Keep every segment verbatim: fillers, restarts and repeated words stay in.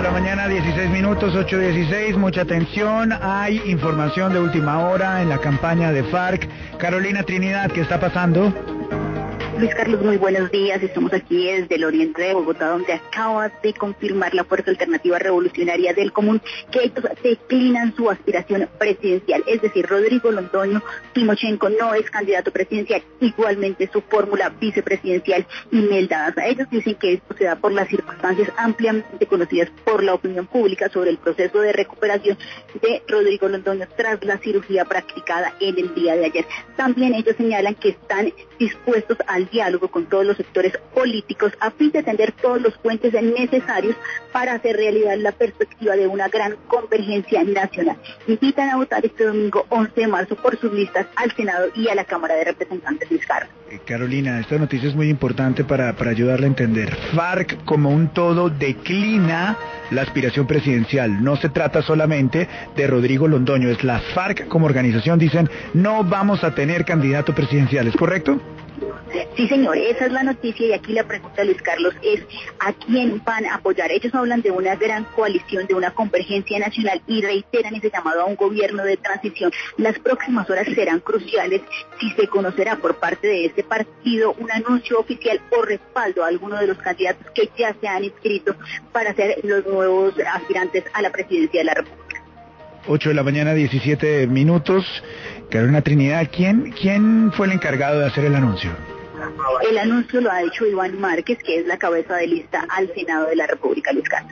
la mañana, dieciséis minutos, ocho dieciséis, mucha atención, hay información de última hora en la campaña de FARC. Carolina Trinidad, ¿qué está pasando? Luis Carlos, muy buenos días. Estamos aquí desde el oriente de Bogotá, donde acaba de confirmar la Fuerza Alternativa Revolucionaria del Común que ellos declinan su aspiración presidencial. Es decir, Rodrigo Londoño Timochenko no es candidato presidencial, igualmente su fórmula vicepresidencial Imelda Daza. Ellos dicen que esto se da por las circunstancias ampliamente conocidas por la opinión pública sobre el proceso de recuperación de Rodrigo Londoño tras la cirugía practicada en el día de ayer. También ellos señalan que están dispuestos al diálogo con todos los sectores políticos a fin de tender todos los puentes necesarios para hacer realidad la perspectiva de una gran convergencia nacional. Invitan a votar este domingo once de marzo por sus listas al Senado y a la Cámara de Representantes, Luis Carlos. Eh, Carolina, esta noticia es muy importante para, para ayudarle a entender. FARC como un todo declina la aspiración presidencial. No se trata solamente de Rodrigo Londoño, es la FARC como organización. Dicen, no vamos a tener candidato presidencial, ¿es correcto? Sí, señor, esa es la noticia y aquí la pregunta, Luis Carlos, es ¿a quién van a apoyar? Ellos hablan de una gran coalición, de una convergencia nacional y reiteran ese llamado a un gobierno de transición. Las próximas horas serán cruciales si se conocerá por parte de este partido un anuncio oficial o respaldo a alguno de los candidatos que ya se han inscrito para ser los nuevos aspirantes a la presidencia de la República. ocho de la mañana, diecisiete minutos. Carolina Trinidad, ¿quién, quién fue el encargado de hacer el anuncio? El anuncio lo ha hecho Iván Márquez, que es la cabeza de lista al Senado de la República, Luis Carlos.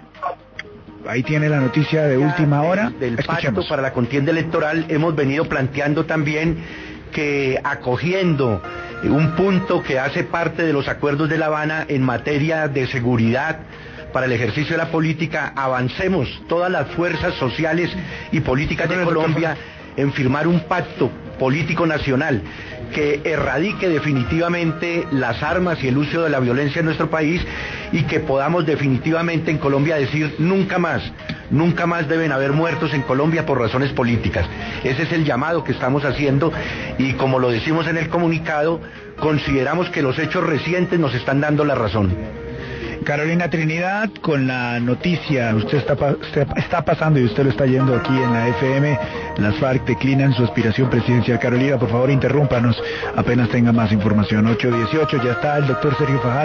Ahí tiene la noticia de última hora. Del pacto para la contienda electoral hemos venido planteando también que acogiendo un punto que hace parte de los acuerdos de La Habana en materia de seguridad para el ejercicio de la política, avancemos todas las fuerzas sociales y políticas de Colombia en firmar un pacto político nacional que erradique definitivamente las armas y el uso de la violencia en nuestro país y que podamos definitivamente en Colombia decir nunca más, nunca más deben haber muertos en Colombia por razones políticas. Ese es el llamado que estamos haciendo y como lo decimos en el comunicado, consideramos que los hechos recientes nos están dando la razón. Carolina Trinidad, con la noticia, usted está, usted está pasando y usted lo está yendo aquí en la F M, las FARC declinan su aspiración presidencial. Carolina, por favor, interrúmpanos apenas tenga más información. ocho dieciocho, ya está el doctor Sergio Fajardo.